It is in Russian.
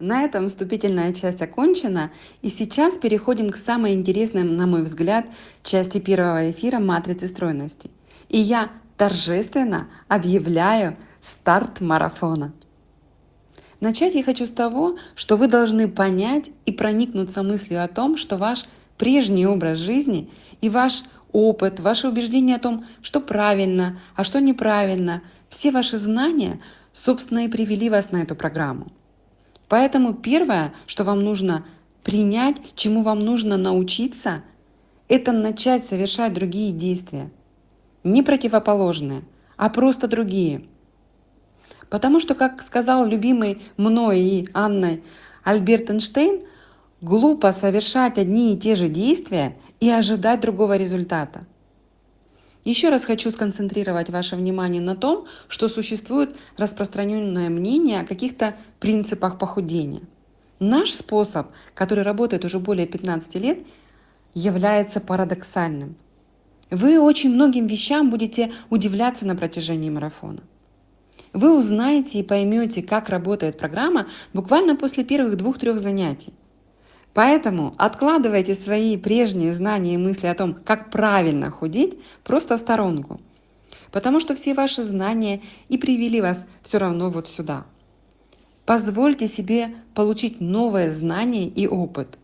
На этом вступительная часть окончена, и сейчас переходим к самой интересной, на мой взгляд, части первого эфира «Матрицы стройности». И я торжественно объявляю старт марафона. Начать я хочу с того, что вы должны понять и проникнуться мыслью о том, что ваш прежний образ жизни и ваш опыт, ваши убеждения о том, что правильно, а что неправильно, все ваши знания, собственно, и привели вас на эту программу. Поэтому первое, что вам нужно принять, чему вам нужно научиться, это начать совершать другие действия. Не противоположные, а просто другие. Потому что, как сказал любимый мной и Анной Альберт Эйнштейн, глупо совершать одни и те же действия и ожидать другого результата. Еще раз хочу сконцентрировать ваше внимание на том, что существует распространенное мнение о каких-то принципах похудения. Наш способ, который работает уже более 15 лет, является парадоксальным. Вы очень многим вещам будете удивляться на протяжении марафона. Вы узнаете и поймете, как работает программа буквально после первых 2-3 занятий. Поэтому откладывайте свои прежние знания и мысли о том, как правильно худеть, просто в сторонку. Потому что все ваши знания и привели вас все равно вот сюда. Позвольте себе получить новые знания и опыт.